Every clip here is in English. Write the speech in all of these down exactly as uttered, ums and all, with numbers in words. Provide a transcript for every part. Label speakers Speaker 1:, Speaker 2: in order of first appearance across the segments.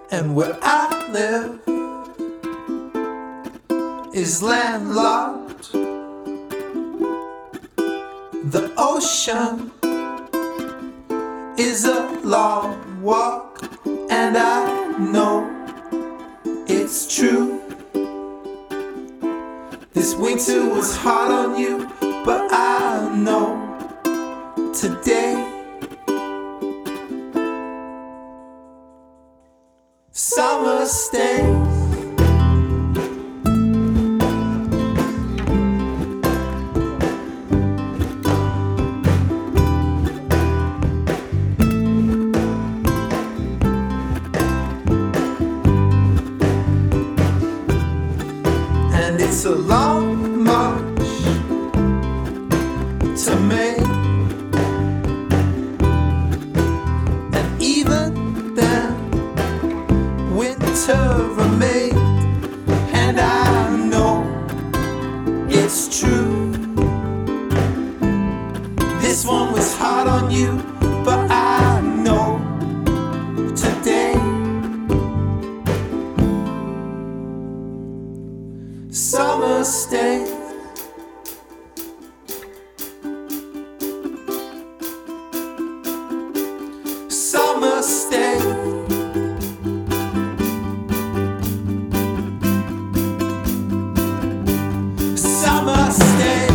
Speaker 1: And where I live is landlocked. The ocean is a long walk, and I know it's true. This winter was hard on you, but I know today summer stays. And it's a long march to make, and even then winter remained. And I know it's true. This one was hard on you, but I know today summer stays. Summer stays. Summer stays.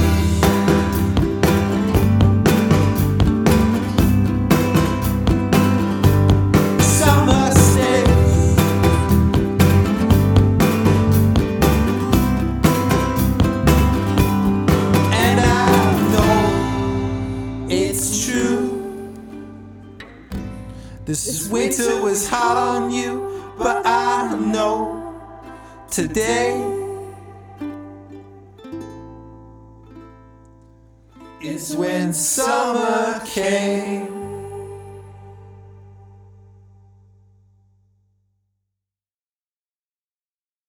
Speaker 1: Summer stays. And I know it's true. This winter was hard on you, but I know today is when summer came.